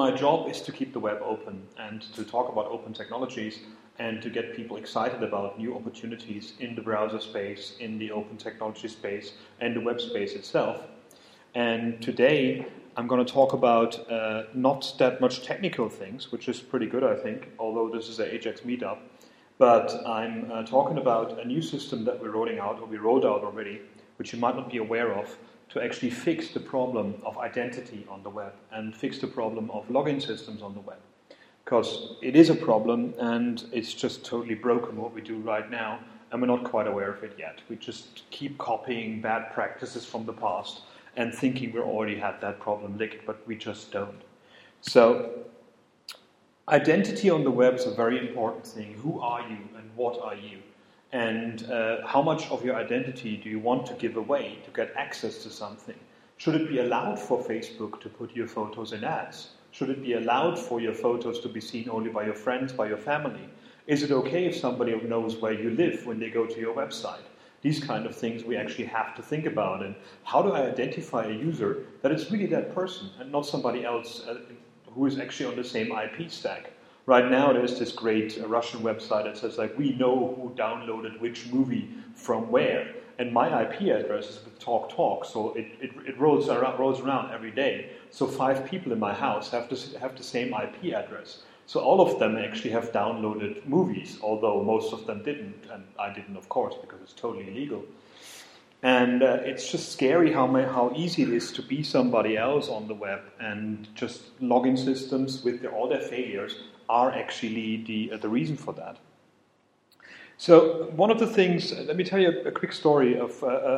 my job is to keep the web open and to talk about open technologies and to get people excited about new opportunities in the browser space, in the open technology space, and the web space itself. And today, I'm going to talk about not that much technical things, which is pretty good, I think, although this is an Ajax meetup. But I'm talking about a new system that we're rolling out, or we rolled out already, which you might not be aware of, to actually fix the problem of identity on the web and fix the problem of login systems on the web. Because it is a problem, and it's just totally broken what we do right now, and we're not quite aware of it yet. We just keep copying bad practices from the past and thinking we already had that problem licked, but we just don't. So, identity on the web is a very important thing. Who are you and what are you? And how much of your identity do you want to give away to get access to something? Should it be allowed for Facebook to put your photos in ads? Should it be allowed for your photos to be seen only by your friends, by your family? Is it okay if somebody knows where you live when they go to your website? These kind of things we actually have to think about. And how do I identify a user that it's really that person and not somebody else who is actually on the same IP stack? Right now there's this great Russian website that says, like, we know who downloaded which movie from where. And my IP address is with TalkTalk, so it rolls around every day. So 5 people in my house have the same IP address. So all of them actually have downloaded movies, although most of them didn't, and I didn't, of course, because it's totally illegal. And it's just scary how easy it is to be somebody else on the web, and just login systems with all their failures are actually the reason for that. So one of the things, let me tell you a quick story of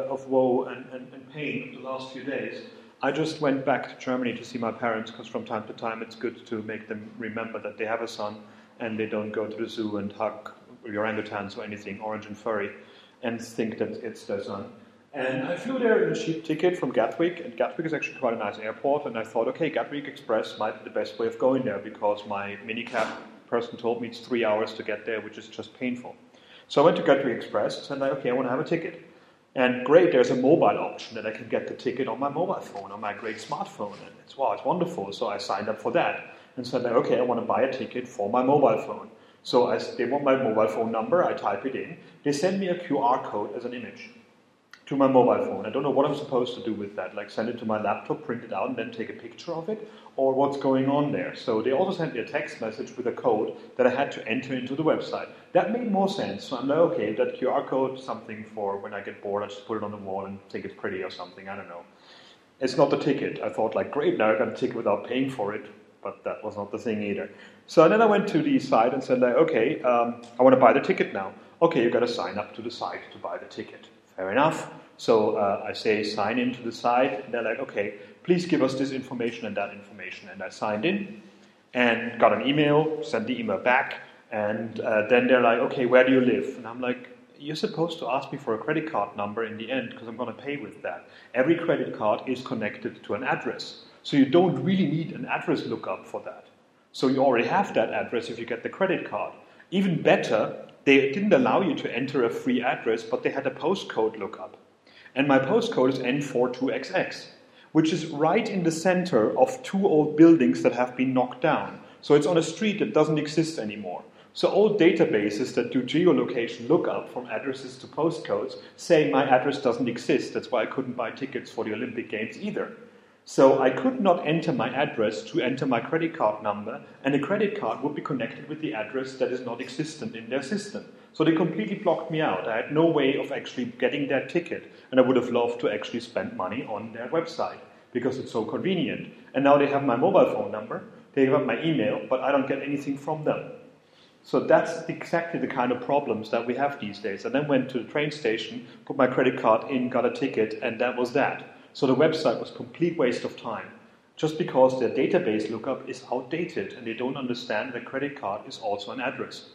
woe and pain of the last few days. I just went back to Germany to see my parents, because from time to time it's good to make them remember that they have a son and they don't go to the zoo and hug orangutans or anything orange and furry and think that it's their son. And I flew there in a cheap ticket from Gatwick, and Gatwick is actually quite a nice airport, and I thought, okay, Gatwick Express might be the best way of going there, because my minicab person told me it's 3 hours to get there, which is just painful. So I went to Gatwick Express, and I said, okay, I want to have a ticket. And great, there's a mobile option that I can get the ticket on my mobile phone, on my great smartphone, and it's wonderful. So I signed up for that, and said, okay, I want to buy a ticket for my mobile phone. So they want my mobile phone number, I type it in, they send me a QR code as an image to my mobile phone. I don't know what I'm supposed to do with that, like send it to my laptop, print it out, and then take a picture of it, or what's going on there. So they also sent me a text message with a code that I had to enter into the website. That made more sense. So I'm like, okay, that QR code, something for when I get bored, I just put it on the wall and think it's pretty or something, I don't know. It's not the ticket. I thought, like, great, now I got a ticket without paying for it, but that was not the thing either. So then I went to the site and said, like, okay, I want to buy the ticket now. Okay, you got to sign up to the site to buy the ticket. Fair enough. So I say sign into the site, and they're like, okay, please give us this information and that information. And I signed in and got an email, sent the email back, and then they're like, okay, where do you live? And I'm like, you're supposed to ask me for a credit card number in the end, because I'm going to pay with that. Every credit card is connected to an address. So you don't really need an address lookup for that. So you already have that address if you get the credit card. Even better, they didn't allow you to enter a free address, but they had a postcode lookup. And my postcode is N42XX, which is right in the center of 2 old buildings that have been knocked down. So it's on a street that doesn't exist anymore. So old databases that do geolocation lookup from addresses to postcodes say my address doesn't exist. That's why I couldn't buy tickets for the Olympic Games either. So I could not enter my address to enter my credit card number, and the credit card would be connected with the address that is not existent in their system. So they completely blocked me out. I had no way of actually getting that ticket, and I would have loved to actually spend money on their website because it's so convenient. And now they have my mobile phone number, they have my email, but I don't get anything from them. So that's exactly the kind of problems that we have these days. I then went to the train station, put my credit card in, got a ticket, and that was that. So the website was a complete waste of time, just because their database lookup is outdated and they don't understand that a credit card is also an address.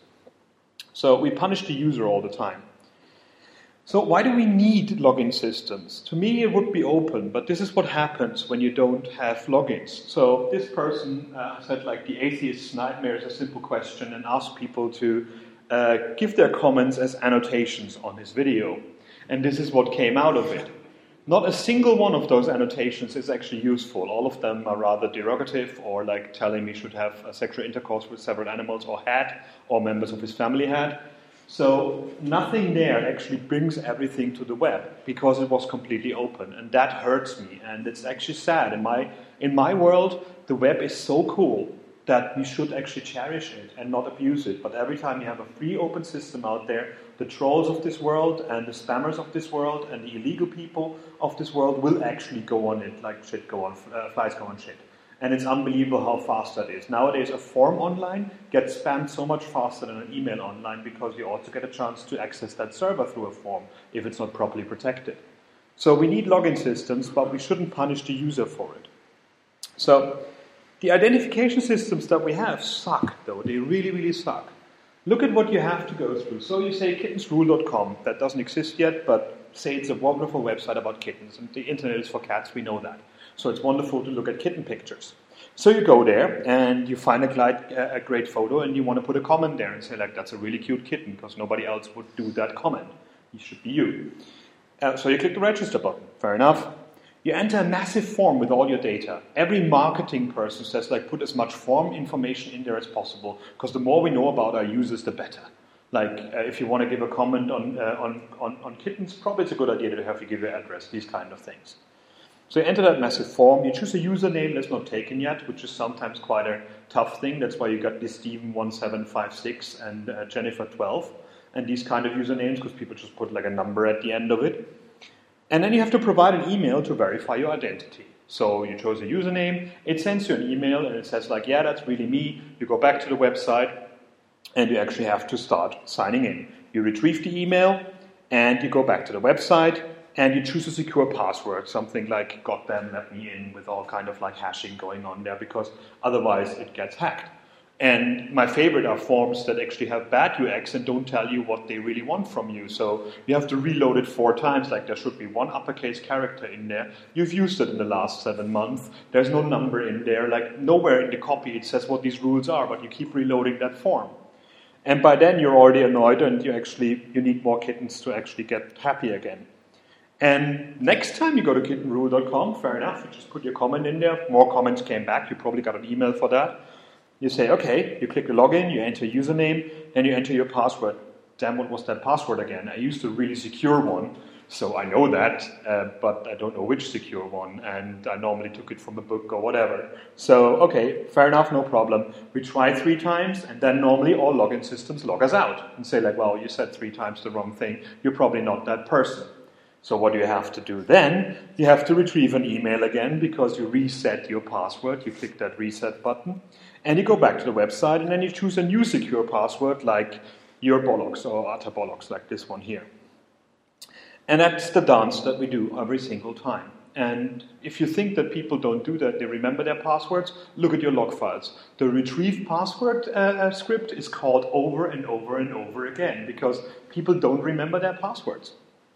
So we punish the user all the time. So why do we need login systems? To me it would be open, but this is what happens when you don't have logins. So this person said, like, the atheist's nightmare is a simple question, and asked people to give their comments as annotations on his video. And this is what came out of it. Not a single one of those annotations is actually useful. All of them are rather derogative, or like telling me should have a sexual intercourse with several animals, or had, or members of his family had. So nothing there actually brings everything to the web, because it was completely open, and that hurts me, and it's actually sad. In my world, the web is so cool that we should actually cherish it and not abuse it. But every time you have a free open system out there, the trolls of this world and the spammers of this world and the illegal people of this world will actually go on it like shit go on, flies go on shit. And it's unbelievable how fast that is. Nowadays, a form online gets spammed so much faster than an email online, because you also get a chance to access that server through a form if it's not properly protected. So we need login systems, but we shouldn't punish the user for it. So the identification systems that we have suck, though. They really, really suck. Look at what you have to go through. So you say kittensrule.com. That doesn't exist yet, but say it's a wonderful website about kittens. And the internet is for cats, we know that. So it's wonderful to look at kitten pictures. So you go there, and you find a great photo, and you want to put a comment there and say, like, that's a really cute kitten, because nobody else would do that comment. It should be you. So you click the register button. Fair enough. You enter a massive form with all your data. Every marketing person says, like, put as much form information in there as possible, because the more we know about our users, the better. Like, if you want to give a comment on kittens, probably it's a good idea to have you give your address, these kind of things. So you enter that massive form, you choose a username that's not taken yet, which is sometimes quite a tough thing. That's why you got this Steven1756 and Jennifer12 and these kind of usernames, because people just put like a number at the end of it. And then you have to provide an email to verify your identity. So you chose a username, it sends you an email, and it says like, yeah, that's really me. You go back to the website, and you actually have to start signing in. You retrieve the email, and you go back to the website, and you choose a secure password, something like got them, let me in, with all kind of like hashing going on there, because otherwise it gets hacked. And my favorite are forms that actually have bad UX and don't tell you what they really want from you. So you have to reload it 4 times, like there should be one uppercase character in there. You've used it in the last 7 months. There's no number in there. Like nowhere in the copy it says what these rules are, but you keep reloading that form. And by then you're already annoyed, and you need more kittens to actually get happy again. And next time you go to kittenrule.com, fair enough, you just put your comment in there. More comments came back. You probably got an email for that. You say, okay, you click the login, you enter username, and you enter your password. Damn, what was that password again? I used a really secure one, so I know that, but I don't know which secure one, and I normally took it from a book or whatever. So, okay, fair enough, no problem. We try 3 times, and then normally all login systems log us out and say like, well, you said 3 times the wrong thing, you're probably not that person. So what do you have to do then? You have to retrieve an email again, because you reset your password. You click that reset button, and you go back to the website, and then you choose a new secure password, like your bollocks or utter bollocks, like this one here. And that's the dance that we do every single time. And if you think that people don't do that, they remember their passwords, look at your log files. The retrieve password script is called over and over and over again, because people don't remember their passwords.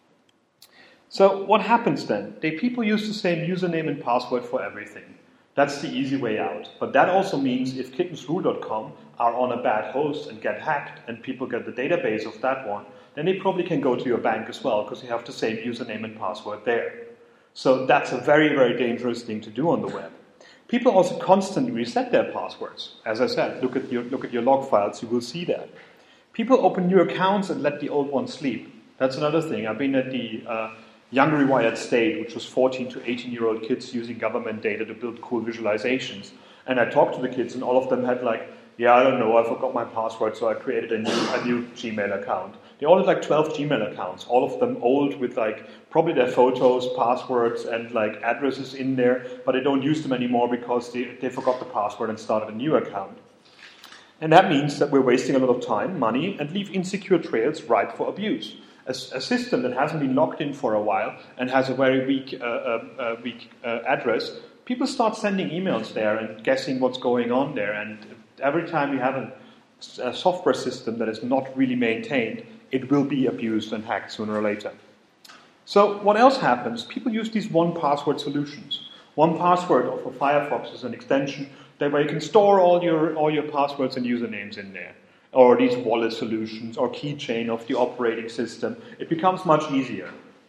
So what happens then? People use the same username and password for everything. That's the easy way out. But that also means if kittensrule.com are on a bad host and get hacked, and people get the database of that one, then they probably can go to your bank as well, because you have the same username and password there. So that's a very, very dangerous thing to do on the web. People also constantly reset their passwords. As I said, look at your log files, you will see that. People open new accounts and let the old ones sleep. That's another thing. I've been at the Young Rewired State, which was 14 to 18-year-old kids using government data to build cool visualizations. And I talked to the kids, and all of them had like, yeah, I don't know, I forgot my password, so I created a new Gmail account. They all had like 12 Gmail accounts, all of them old, with like probably their photos, passwords, and like addresses in there, but they don't use them anymore because they forgot the password and started a new account. And that means that we're wasting a lot of time, money, and leave insecure trails ripe for abuse. A system that hasn't been logged in for a while and has a very weak address, people start sending emails there and guessing what's going on there. And every time you have a software system that is not really maintained, it will be abused and hacked sooner or later. So what else happens? People use these one-password solutions. 1Password for Firefox is an extension where you can store all your passwords and usernames in there. Or these wallet solutions, or keychain of the operating system. It becomes much easier.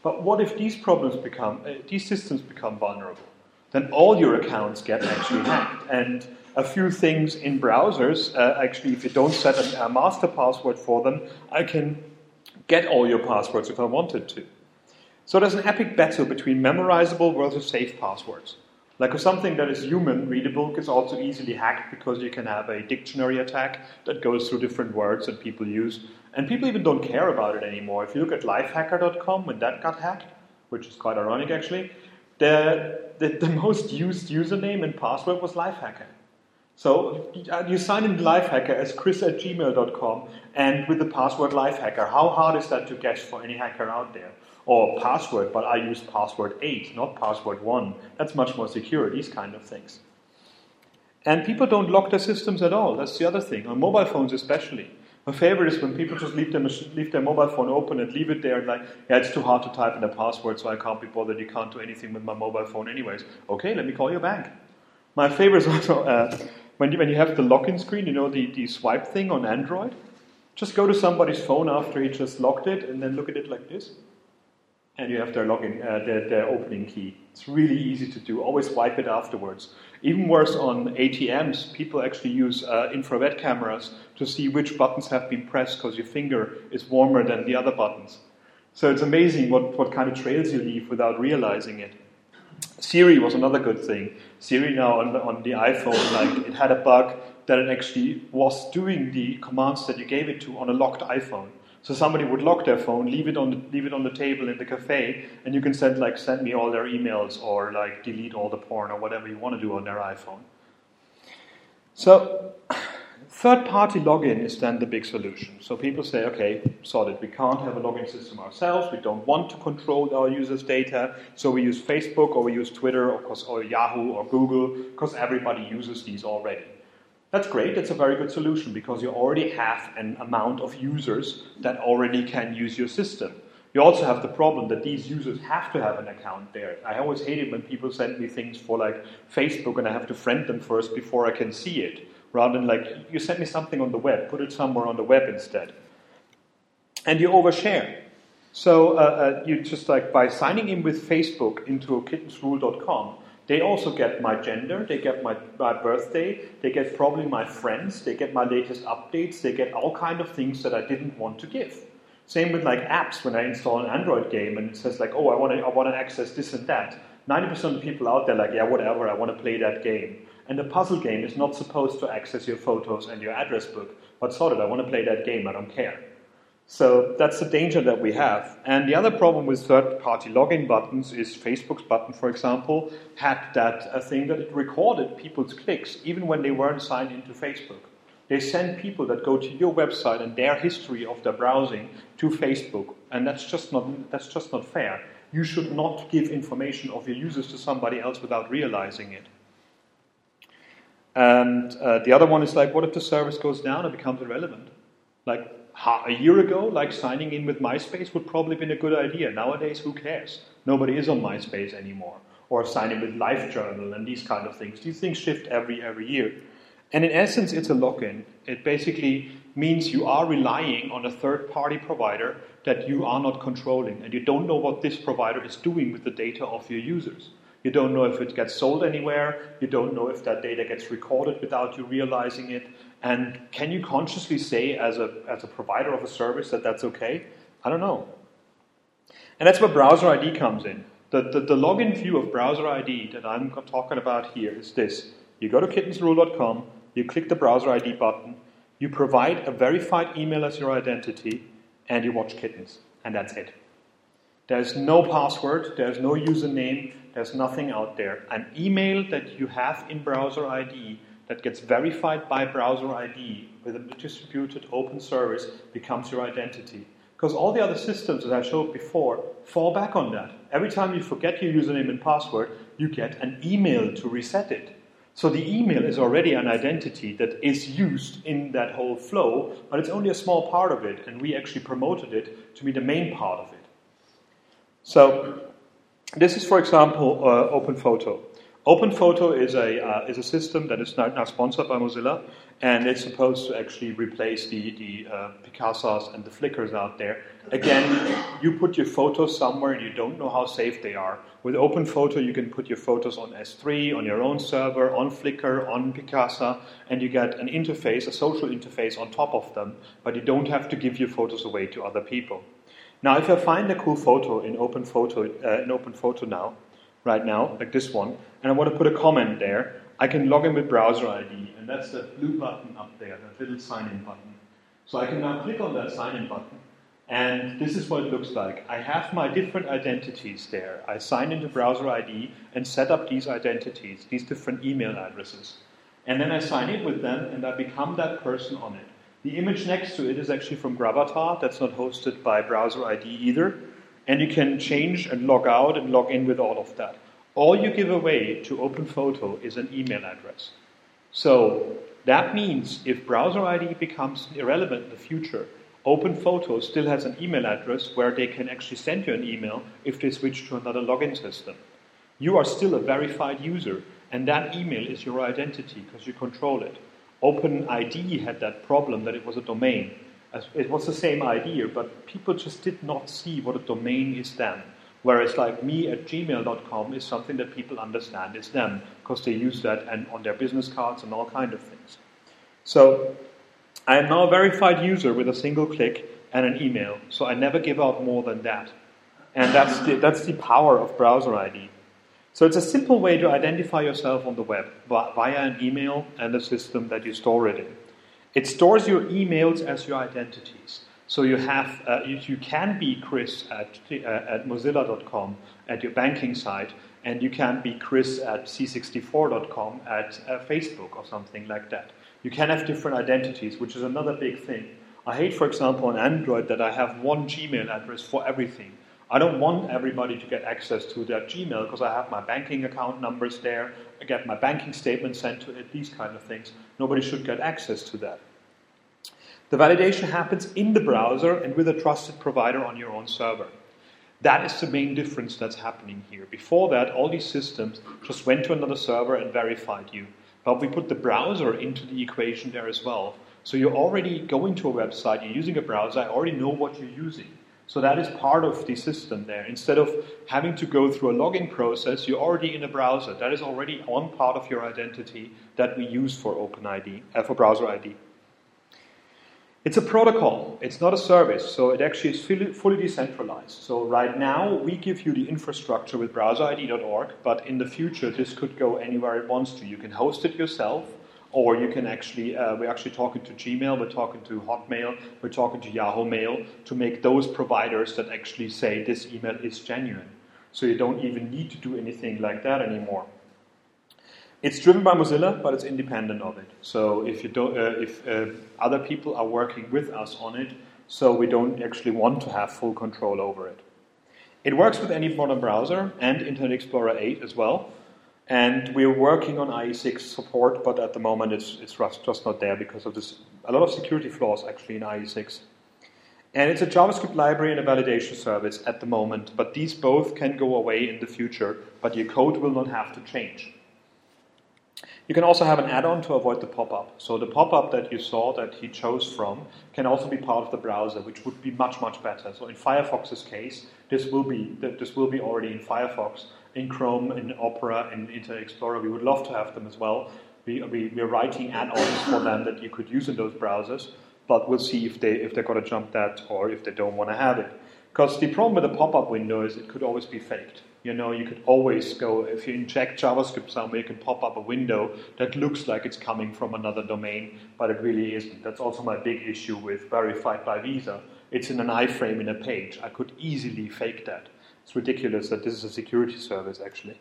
But what if these systems become vulnerable? Then all your accounts get actually hacked. And a few things in browsers, actually, if you don't set a master password for them, I can get all your passwords if I wanted to. So there's an epic battle between memorizable versus safe passwords. Like something that is human readable is also easily hacked because you can have a dictionary attack that goes through different words that people use. And people even don't care about it anymore. If you look at lifehacker.com, when that got hacked, which is quite ironic actually, the most used username and password was lifehacker. So you sign in lifehacker as chris@gmail.com and with the password lifehacker. How hard is that to guess for any hacker out there? Or password, but I use password 8, not password 1. That's much more secure, these kind of things. And people don't lock their systems at all. That's the other thing, on mobile phones especially. My favorite is when people just leave their mobile phone open and leave it there and like, yeah, it's too hard to type in a password, so I can't be bothered. You can't do anything with my mobile phone anyways. Okay, let me call your bank. My favorite is also when you have the login screen, you know, the swipe thing on Android. Just go to somebody's phone after he just logged it and then look at it like this. And you have their login, their opening key. It's really easy to do. Always swipe it afterwards. Even worse, on ATMs, people actually use infrared cameras to see which buttons have been pressed because your finger is warmer than the other buttons. So it's amazing what kind of trails you leave without realizing it. Siri was another good thing. Siri now on the iPhone, like it had a bug that it actually was doing the commands that you gave it to on a locked iPhone. So somebody would lock their phone, leave it on the table in the cafe, and you can send me all their emails or like delete all the porn or whatever you want to do on their iPhone. So third-party login is then the big solution. So people say, okay, sorted, we can't have a login system ourselves. We don't want to control our users' data, so we use Facebook or we use Twitter or Yahoo or Google because everybody uses these already. That's great, that's a very good solution because you already have an amount of users that already can use your system. You also have the problem that these users have to have an account there. I always hate it when people send me things for like Facebook and I have to friend them first before I can see it. Rather than like, you send me something on the web, put it somewhere on the web instead. And you overshare. So you just like by signing in with Facebook into kittensrule.com, they also get my gender, they get my birthday, they get probably my friends, they get my latest updates, they get all kind of things that I didn't want to give. Same with like apps when I install an Android game and it says like, oh, I want to access this and that. 90% of the people out there like, yeah, whatever, I want to play that game. And the puzzle game is not supposed to access your photos and your address book, but sorted, I want to play that game, I don't care. So that's the danger that we have. And the other problem with third-party login buttons is Facebook's button, for example, had that thing that it recorded people's clicks even when they weren't signed into Facebook. They send people that go to your website and their history of their browsing to Facebook, and that's just not fair. You should not give information of your users to somebody else without realizing it. And the other one is like, what if the service goes down and becomes irrelevant? Like a year ago, like signing in with MySpace would probably have been a good idea. Nowadays, who cares? Nobody is on MySpace anymore. Or sign in with LiveJournal and these kind of things. These things shift every year. And in essence, it's a lock-in. It basically means you are relying on a third-party provider that you are not controlling. And you don't know what this provider is doing with the data of your users. You don't know if it gets sold anywhere. You don't know if that data gets recorded without you realizing it. And can you consciously say as a provider of a service that that's okay? I don't know. And that's where Browser ID comes in. The login view of Browser ID that I'm talking about here is this. You go to kittensrule.com, you click the Browser ID button, you provide a verified email as your identity, and you watch kittens. And that's it. There's no password, there's no username, there's nothing out there. An email that you have in Browser ID that gets verified by Browser ID with a distributed open service becomes your identity. Because all the other systems, as I showed before, fall back on that. Every time you forget your username and password, you get an email to reset it. So the email is already an identity that is used in that whole flow, but it's only a small part of it, and we actually promoted it to be the main part of it. So this is, for example, OpenPhoto. OpenPhoto is a system that is now sponsored by Mozilla, and it's supposed to actually replace the Picassos and the Flickrs out there. Again, you put your photos somewhere and you don't know how safe they are. With OpenPhoto, you can put your photos on S3, on your own server, on Flickr, on Picasa, and you get an interface, a social interface on top of them, but you don't have to give your photos away to other people. Now, if I find a cool photo in OpenPhoto now, right now, like this one, and I want to put a comment there, I can log in with browser ID, and that's that blue button up there, that little sign-in button. So I can now click on that sign-in button, and this is what it looks like. I have my different identities there. I sign into browser ID and set up these identities, these different email addresses. And then I sign in with them, and I become that person on it. The image next to it is actually from Gravatar. That's not hosted by browser ID either. And you can change and log out and log in with all of that. All you give away to OpenPhoto is an email address. So that means if browser ID becomes irrelevant in the future, OpenPhoto still has an email address where they can actually send you an email if they switch to another login system. You are still a verified user, and that email is your identity because you control it. OpenID had that problem that it was a domain. It was the same idea, but people just did not see what a domain is then. Whereas like me@gmail.com is something that people understand is them, because they use that and on their business cards and all kinds of things. So I am now a verified user with a single click and an email, so I never give out more than that. And that's the power of browser ID. So it's a simple way to identify yourself on the web via an email and a system that you store it in. It stores your emails as your identities. So you have you can be Chris at Mozilla.com at your banking site, and you can be Chris at C64.com at Facebook or something like that. You can have different identities, which is another big thing. I hate, for example, on Android that I have one Gmail address for everything. I don't want everybody to get access to that Gmail because I have my banking account numbers there, I get my banking statement sent to it, these kind of things. Nobody should get access to that. The validation happens in the browser and with a trusted provider on your own server. That is the main difference that's happening here. Before that, all these systems just went to another server and verified you. But we put the browser into the equation there as well. So you're already going to a website, you're using a browser, I already know what you're using. So that is part of the system there. Instead of having to go through a login process, you're already in a browser. That is already one part of your identity that we use for OpenID, for browser ID. It's a protocol. It's not a service. So it actually is fully decentralized. So right now, we give you the infrastructure with browserid.org, but in the future, this could go anywhere it wants to. You can host it yourself, or you can actually, we're actually talking to Gmail, we're talking to Hotmail, we're talking to Yahoo Mail to make those providers that actually say this email is genuine. So you don't even need to do anything like that anymore. It's driven by Mozilla, but it's independent of it. So if other people are working with us on it, so we don't actually want to have full control over it. It works with any modern browser and Internet Explorer 8 as well. And we're working on IE6 support, but at the moment it's just not there because of this, a lot of security flaws actually in IE6. And it's a JavaScript library and a validation service at the moment, but these both can go away in the future, but your code will not have to change. You can also have an add-on to avoid the pop-up. So the pop-up that you saw that he chose from can also be part of the browser, which would be much, much better. So in Firefox's case, this will be already in Firefox. In Chrome, in Opera, in Internet Explorer, we would love to have them as well. We're writing add-ons for them that you could use in those browsers, but we'll see if they're going to jump that or if they don't want to have it. Because the problem with the pop-up window is it could always be faked. You know, you could always go, if you inject JavaScript somewhere, you can pop up a window that looks like it's coming from another domain, but it really isn't. That's also my big issue with Verified by Visa. It's in an iframe in a page. I could easily fake that. It's ridiculous that this is a security service, actually.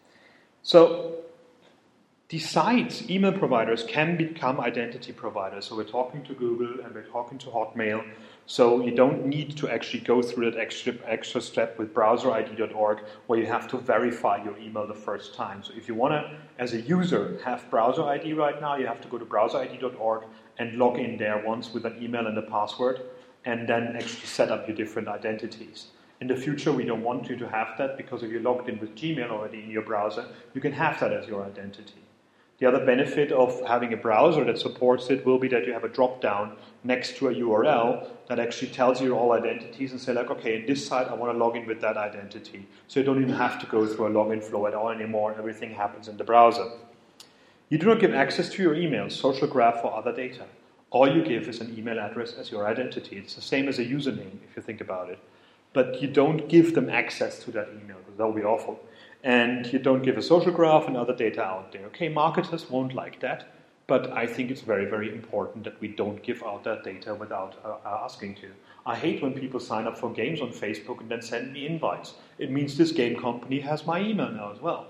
So the sites, email providers, can become identity providers. So we're talking to Google and we're talking to Hotmail. So you don't need to actually go through that extra step with browserid.org where you have to verify your email the first time. So if you want to, as a user, have browser ID right now, you have to go to browserid.org and log in there once with an email and a password, and then actually set up your different identities. In the future, we don't want you to have that, because if you're logged in with Gmail already in your browser, you can have that as your identity. The other benefit of having a browser that supports it will be that you have a drop-down next to a URL that actually tells you all identities and say, like, okay, in this site I want to log in with that identity. So you don't even have to go through a login flow at all anymore. Everything happens in the browser. You do not give access to your email, social graph, or other data. All you give is an email address as your identity. It's the same as a username, if you think about it. But you don't give them access to that email, because that would be awful. And you don't give a social graph and other data out there. Okay, marketers won't like that, but I think it's very, very important that we don't give out that data without asking to. I hate when people sign up for games on Facebook and then send me invites. It means this game company has my email now as well.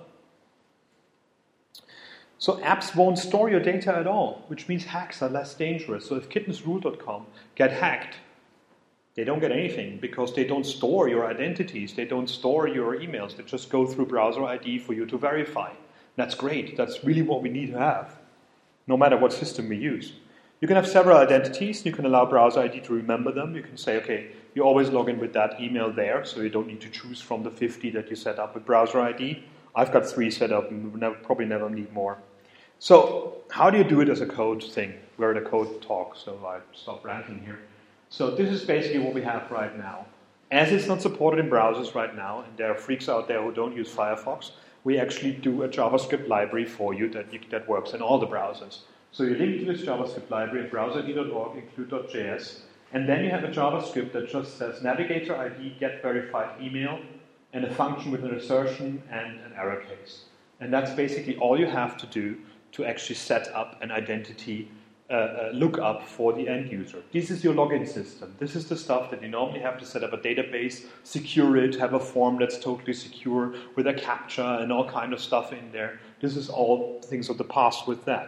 So apps won't store your data at all, which means hacks are less dangerous. So if kittensrule.com get hacked, they don't get anything, because they don't store your identities, they don't store your emails, they just go through browser ID for you to verify. That's great, that's really what we need to have, no matter what system we use. You can have several identities, you can allow browser ID to remember them, you can say, okay, you always log in with that email there, so you don't need to choose from the 50 that you set up with browser ID. I've got 3 set up, and probably never need more. So, how do you do it as a code thing? We're at a code talk, so I stop ranting here. So this is basically what we have right now. As it's not supported in browsers right now, and there are freaks out there who don't use Firefox, we actually do a JavaScript library for you that works in all the browsers. So you link to this JavaScript library at browserd.org, include.js, and then you have a JavaScript that just says navigator ID, get verified email, and a function with an assertion and an error case. And that's basically all you have to do to actually set up an identity lookup for the end user. This is your login system. This is the stuff that you normally have to set up a database, secure it, have a form that's totally secure with a CAPTCHA and all kind of stuff in there. This is all things of the past with that.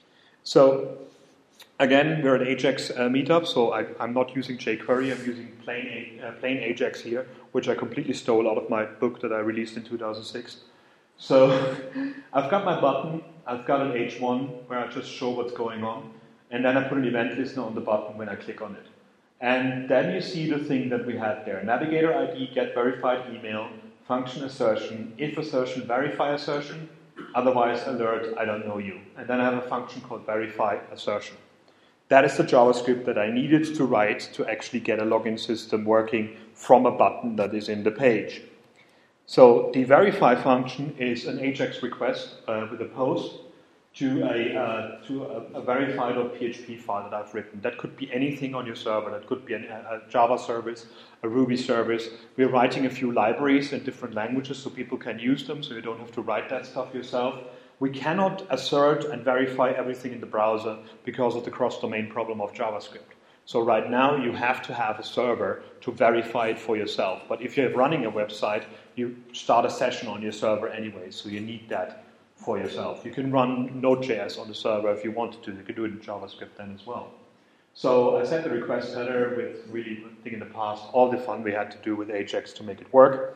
So again, we're at Ajax meetup, so I'm not using jQuery. I'm using plain Ajax here, which I completely stole out of my book that I released in 2006. So I've got my button, I've got an H1 where I just show what's going on, and then I put an event listener on the button when I click on it. And then you see the thing that we had there. Navigator ID, get verified email, function assertion, if assertion, verify assertion, otherwise alert, I don't know you. And then I have a function called verify assertion. That is the JavaScript that I needed to write to actually get a login system working from a button that is in the page. So the verify function is an Ajax request with a post to a verify.php file that I've written. That could be anything on your server. That could be a Java service, a Ruby service. We're writing a few libraries in different languages so people can use them, so you don't have to write that stuff yourself. We cannot assert and verify everything in the browser because of the cross-domain problem of JavaScript. So right now you have to have a server to verify it for yourself. But if you're running a website, you start a session on your server anyway, so you need that for yourself. You can run Node.js on the server if you wanted to. You can do it in JavaScript then as well. So I sent the request header with really, I think in the past, all the fun we had to do with Ajax to make it work.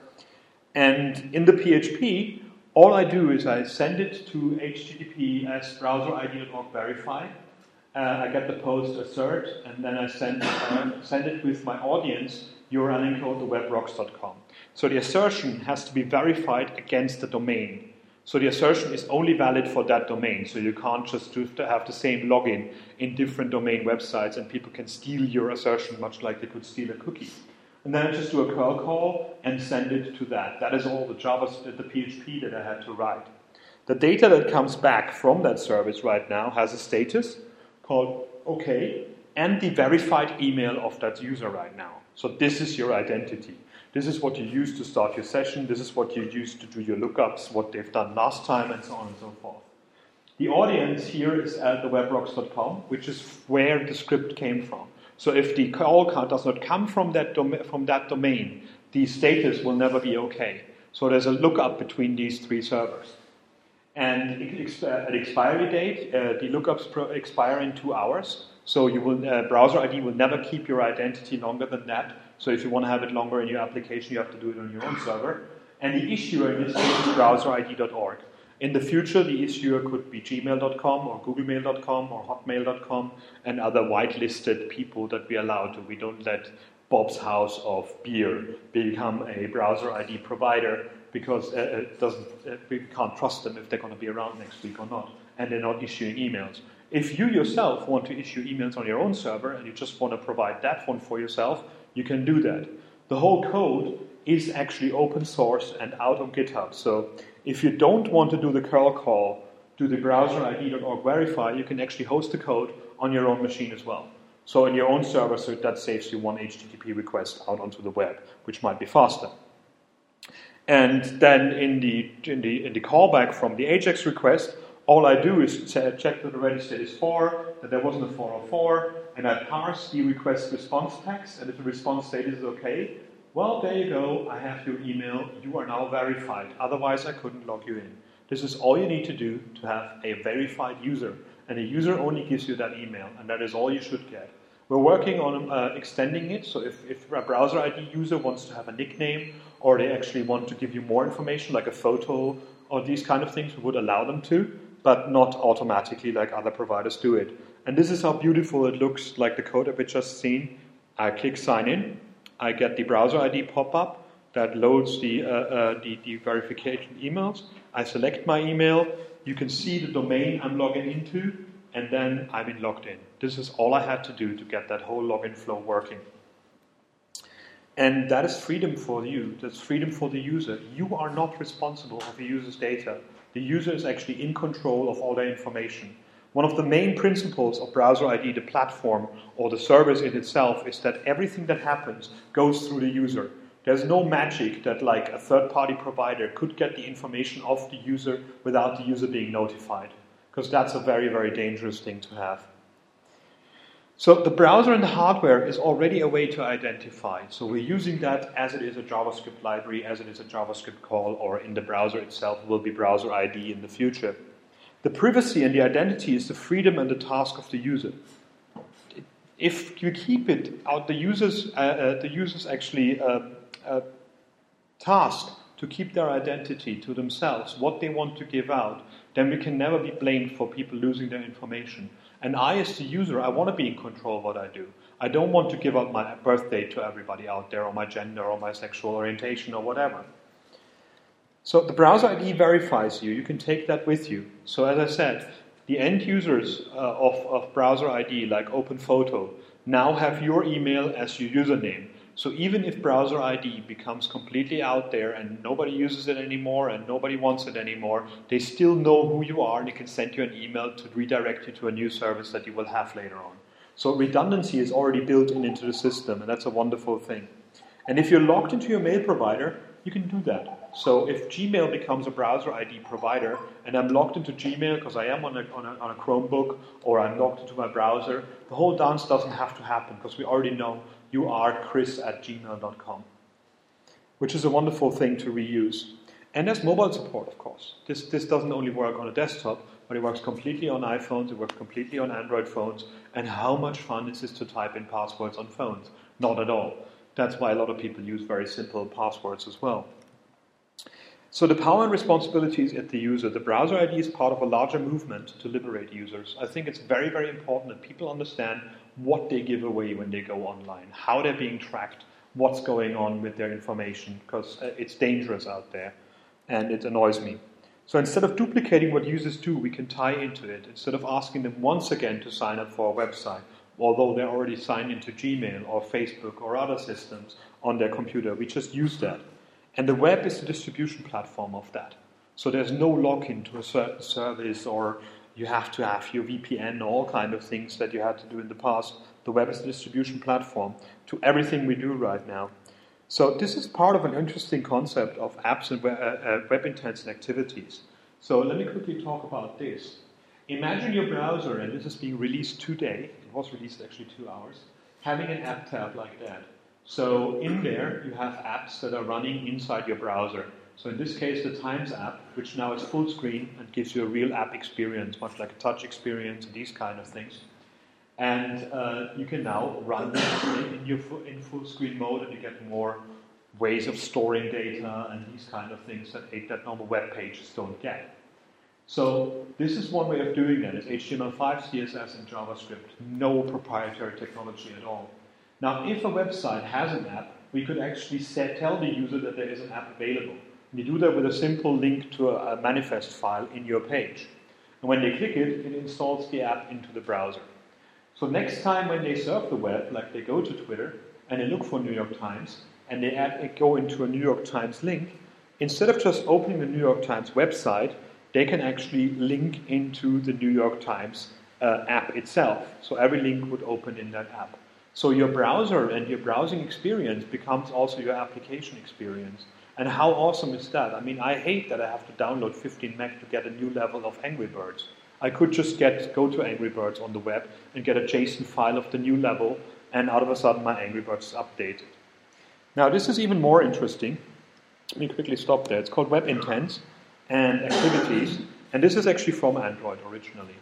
And in the PHP, all I do is I send it to https browserid.org verify. I get the post assert, and then I send it with my audience URL encode to webrocks.com. So the assertion has to be verified against the domain. So the assertion is only valid for that domain. So you can't just have the same login in different domain websites, and people can steal your assertion much like they could steal a cookie. And then I just do a curl call and send it to that. That is all the PHP that I had to write. The data that comes back from that service right now has a status called OK, and the verified email of that user right now. So this is your identity. This is what you use to start your session. This is what you use to do your lookups, what they've done last time, and so on and so forth. The audience here is at the webrocks.com, which is where the script came from. So if the call does not come from that domain, the status will never be OK. So there's a lookup between these 3 servers. And at expiry date, the lookups expire in 2 hours. So you will, browser ID will never keep your identity longer than that. So if you want to have it longer in your application, you have to do it on your own server. And the issuer in this case is browserid.org. In the future, the issuer could be gmail.com or googlemail.com or hotmail.com and other whitelisted people that we allow to. We don't let Bob's House of Beer become a browser ID provider because we can't trust them if they're going to be around next week or not, and they're not issuing emails. If you yourself want to issue emails on your own server and you just want to provide that one for yourself, you can do that. The whole code is actually open source and out on GitHub. So if you don't want to do the curl call to the browserid.org verify, you can actually host the code on your own machine as well. So in your own server, so that saves you one HTTP request out onto the web, which might be faster. And then in the callback from the AJAX request, all I do is check that the ready state is 4, that there wasn't a 404, and I parse the request response text, and if the response state is okay, well, there you go, I have your email, you are now verified, otherwise I couldn't log you in. This is all you need to do to have a verified user, and a user only gives you that email, and that is all you should get. We're working on extending it, so if a browser ID user wants to have a nickname, or they actually want to give you more information, like a photo, or these kind of things, we would allow them to, but not automatically like other providers do it. And this is how beautiful it looks, like the code that we just seen. I click sign in, I get the browser ID pop-up that loads the verification emails. I select my email, you can see the domain I'm logging into, and then I've been logged in. This is all I had to do to get that whole login flow working. And that is freedom for you. That's freedom for the user. You are not responsible for the user's data. The user is actually in control of all their information. One of the main principles of Browser ID, the platform or the service in itself, is that everything that happens goes through the user. There's no magic that like a third-party provider could get the information of the user without the user being notified, because that's a very, very dangerous thing to have. So the browser and the hardware is already a way to identify. So we're using that as it is a JavaScript library, as it is a JavaScript call, or in the browser itself will be browser ID in the future. The privacy and the identity is the freedom and the task of the user. If you keep it out, the users actually tasked to keep their identity to themselves, what they want to give out, then we can never be blamed for people losing their information. And I, as the user, I want to be in control of what I do. I don't want to give out my birth date to everybody out there, or my gender, or my sexual orientation, or whatever. So the browser ID verifies you. You can take that with you. So as I said, the end users of browser ID, like OpenPhoto, now have your email as your username. So even if browser ID becomes completely out there and nobody uses it anymore and nobody wants it anymore, they still know who you are and they can send you an email to redirect you to a new service that you will have later on. So redundancy is already built into the system, and that's a wonderful thing. And if you're logged into your mail provider, you can do that. So if Gmail becomes a browser ID provider and I'm logged into Gmail because I am on a Chromebook, or I'm logged into my browser, the whole dance doesn't have to happen because we already know you are chris@gmail.com, which is a wonderful thing to reuse. And there's mobile support, of course. This doesn't only work on a desktop, but it works completely on iPhones, it works completely on Android phones. And how much fun is this to type in passwords on phones? Not at all. That's why a lot of people use very simple passwords as well. So the power and responsibilities at the user. The browser ID is part of a larger movement to liberate users. I think it's very, very important that people understand what they give away when they go online, how they're being tracked, what's going on with their information, because it's dangerous out there, and it annoys me. So instead of duplicating what users do, we can tie into it. Instead of asking them once again to sign up for a website, although they're already signed into Gmail or Facebook or other systems on their computer, we just use that. And the web is the distribution platform of that. So there's no lock-in to a certain service, or you have to have your VPN, or all kind of things that you had to do in the past. The web is the distribution platform to everything we do right now. So this is part of an interesting concept of apps and web-intensive activities. So let me quickly talk about this. Imagine your browser, and this is being released today, it was released actually 2 hours, having an app tab like that. So in there, you have apps that are running inside your browser. So in this case, the Times app, which now is full screen and gives you a real app experience, much like a touch experience and these kind of things. And you can now run this in full screen mode, and you get more ways of storing data and these kind of things that normal web pages don't get. So this is one way of doing that. It's HTML5, CSS, and JavaScript. No proprietary technology at all. Now, if a website has an app, we could actually tell the user that there is an app available. And you do that with a simple link to a manifest file in your page. And when they click it, it installs the app into the browser. So next time when they surf the web, like they go to Twitter and they look for New York Times and they go into a New York Times link, instead of just opening the New York Times website, they can actually link into the New York Times app itself. So every link would open in that app. So your browser and your browsing experience becomes also your application experience. And how awesome is that? I mean, I hate that I have to download 15 meg to get a new level of Angry Birds. I could just go to Angry Birds on the web and get a JSON file of the new level, and out of a sudden my Angry Birds is updated. Now this is even more interesting. Let me quickly stop there. It's called Web Intents and Activities, and this is actually from Android originally.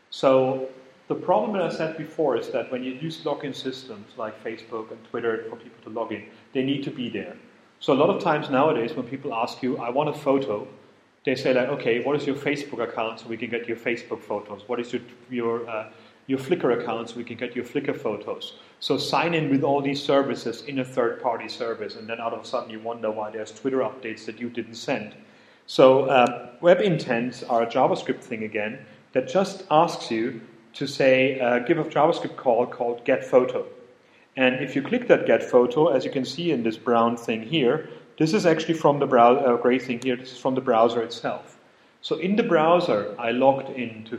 So the problem that I said before is that when you use login systems like Facebook and Twitter for people to log in, they need to be there. So a lot of times nowadays when people ask you, I want a photo, they say like, okay, what is your Facebook account so we can get your Facebook photos? What is your Flickr account so we can get your Flickr photos? So sign in with all these services in a third-party service, and then out of a sudden you wonder why there's Twitter updates that you didn't send. So web intents are a JavaScript thing again that just asks you to say, give a JavaScript call called getPhoto. And if you click that getPhoto, as you can see in this brown thing here, this is actually from the gray thing here, this is from the browser itself. So in the browser, I logged into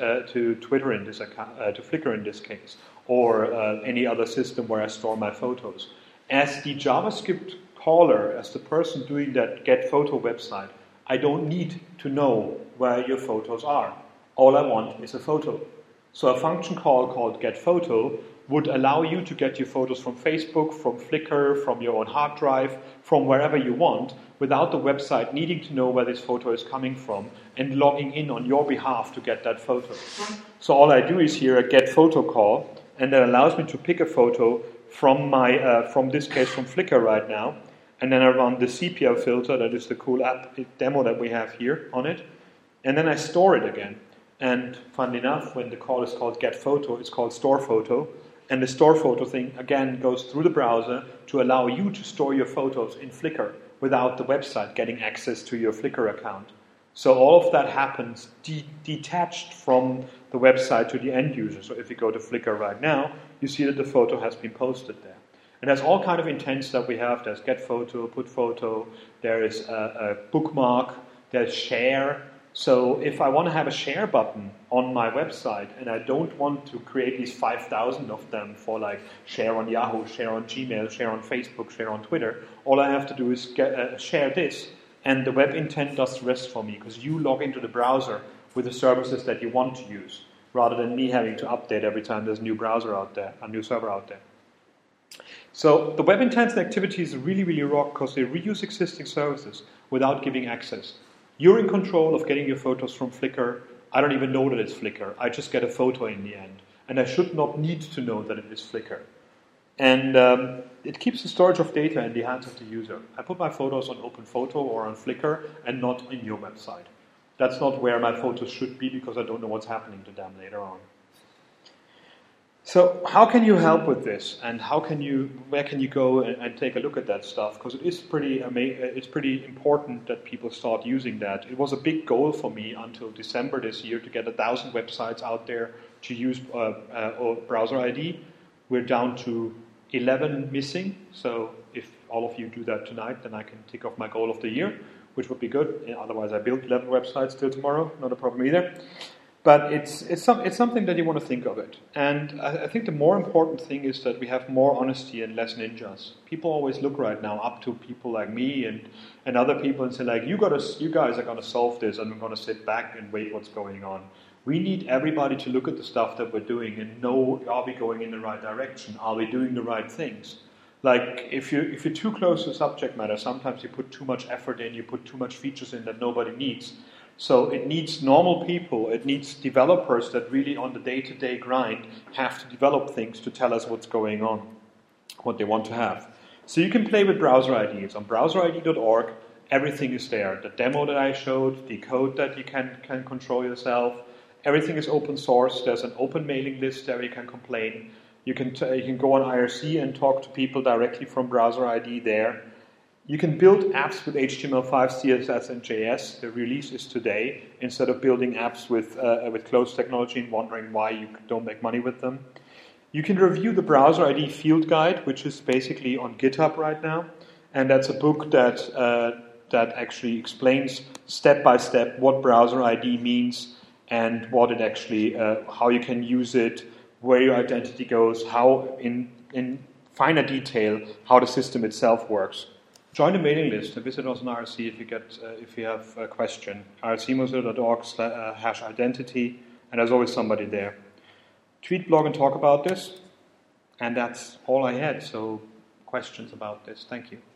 to Twitter in this account, to Flickr in this case, or any other system where I store my photos. As the JavaScript caller, as the person doing that getPhoto website, I don't need to know where your photos are. All I want is a photo. So a function call called getPhoto would allow you to get your photos from Facebook, from Flickr, from your own hard drive, from wherever you want, without the website needing to know where this photo is coming from and logging in on your behalf to get that photo. So all I do is here a getPhoto call, and that allows me to pick a photo from from this case from Flickr right now, and then I run the sepia filter, that is the cool app demo that we have here on it, and then I store it again. And funnily enough, when the call is called getPhoto, it's called storePhoto. And the storePhoto thing, again, goes through the browser to allow you to store your photos in Flickr without the website getting access to your Flickr account. So all of that happens detached from the website to the end user. So if you go to Flickr right now, you see that the photo has been posted there. And there's all kind of intents that we have. There's getPhoto, putPhoto, there is a bookmark, there's share. So if I want to have a share button on my website and I don't want to create these 5,000 of them for like share on Yahoo, share on Gmail, share on Facebook, share on Twitter, all I have to do is share this, and the web intent does the rest for me because you log into the browser with the services that you want to use rather than me having to update every time there's a new browser out there, a new server out there. So the web intents and activities really, really rock because they reuse existing services without giving access. You're in control of getting your photos from Flickr. I don't even know that it's Flickr. I just get a photo in the end. And I should not need to know that it is Flickr. And it keeps the storage of data in the hands of the user. I put my photos on OpenPhoto or on Flickr and not in your website. That's not where my photos should be because I don't know what's happening to them later on. So how can you help with this, and where can you go and take a look at that stuff? Because it is it's pretty important that people start using that. It was a big goal for me until December this year to get 1,000 websites out there to use browser ID. We're down to 11 missing, so if all of you do that tonight, then I can tick off my goal of the year, which would be good. Otherwise, I build 11 websites till tomorrow, not a problem either. But it's something that you want to think of it. And I think the more important thing is that we have more honesty and less ninjas. People always look right now up to people like me and other people and say like, you guys are going to solve this, and I'm going to sit back and wait what's going on. We need everybody to look at the stuff that we're doing and know, are we going in the right direction? Are we doing the right things? Like, if you're too close to subject matter, sometimes you put too much effort in, you put too much features in that nobody needs. So it needs normal people, it needs developers that really on the day-to-day grind have to develop things to tell us what's going on, what they want to have. So you can play with browser IDs. On browserid.org, everything is there. The demo that I showed, the code that you can control yourself, everything is open source. There's an open mailing list there you can complain. You can go on IRC and talk to people directly from Browser ID there. You can build apps with HTML5, CSS, and JS. The release is today, instead of building apps with closed technology and wondering why you don't make money with them. You can review the Browser ID field guide, which is basically on GitHub right now, and that's a book that actually explains step by step what Browser ID means and what it actually, how you can use it, where your identity goes, how in finer detail how the system itself works. Join the mailing list and visit us on IRC if you have a question. ircmozilla.org/identity, and there's always somebody there. Tweet, blog, and talk about this, and that's all I had. So questions about this? Thank you.